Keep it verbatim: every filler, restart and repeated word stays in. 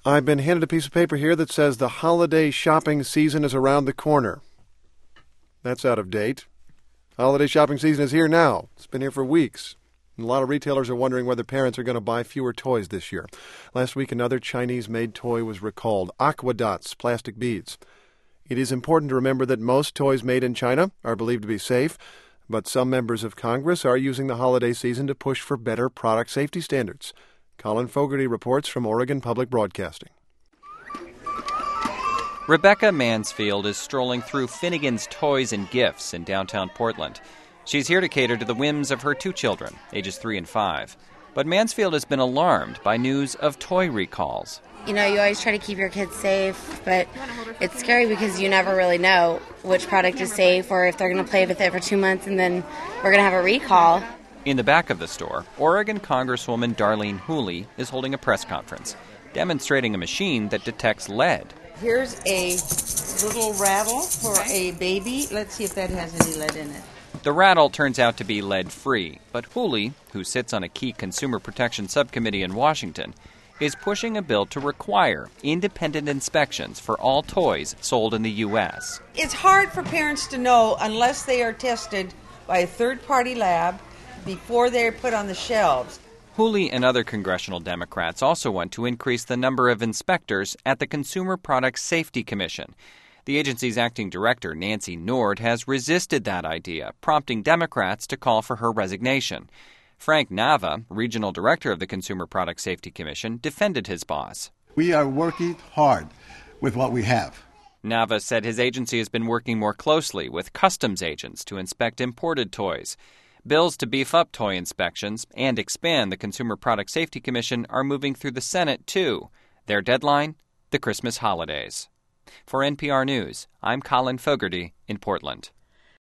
I've been handed a piece of paper here that says the holiday shopping season is around the corner. That's out of date. Holiday shopping season is here now. It's been here for weeks. And a lot of retailers are wondering whether parents are going to buy fewer toys this year. Last week, another Chinese-made toy was recalled, Aquadots plastic beads. It is important to remember that most toys made in China are believed to be safe, but some members of Congress are using the holiday season to push for better product safety standards. Colin Fogarty reports from Oregon Public Broadcasting. Rebecca Mansfield is strolling through Finnegan's Toys and Gifts in downtown Portland. She's here to cater to the whims of her two children, ages three and five. But Mansfield has been alarmed by news of toy recalls. You know, you always try to keep your kids safe, but it's scary because you never really know which product is safe or if they're going to play with it for two months and then we're going to have a recall. In the back of the store, Oregon Congresswoman Darlene Hooley is holding a press conference, demonstrating a machine that detects lead. Here's a little rattle for a baby. Let's see if that has any lead in it. The rattle turns out to be lead-free, but Hooley, who sits on a key consumer protection subcommittee in Washington, is pushing a bill to require independent inspections for all toys sold in the U S. It's hard for parents to know unless they are tested by a third-party lab before they're put on the shelves. Hooley and other congressional Democrats also want to increase the number of inspectors at the Consumer Product Safety Commission. The agency's acting director, Nancy Nord, has resisted that idea, prompting Democrats to call for her resignation. Frank Nava, regional director of the Consumer Product Safety Commission, defended his boss. We are working hard with what we have. Nava said his agency has been working more closely with customs agents to inspect imported toys. Bills to beef up toy inspections and expand the Consumer Product Safety Commission are moving through the Senate, too. Their deadline? The Christmas holidays. For N P R News, I'm Colin Fogarty in Portland.